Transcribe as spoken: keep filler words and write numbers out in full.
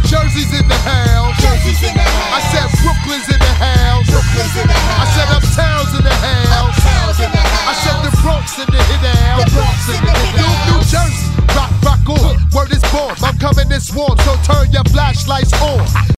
Jersey's in the house. Jersey's in the house. I said Brooklyn's in the house. Brooklyn's in the house. I said Uptown's in the house. Uptown's in the house. I said the Bronx in the hit house. The Bronx in the hit New, New house. Jersey, rock, rock on. Word is born. I'm coming this warm, so turn your flashlights on.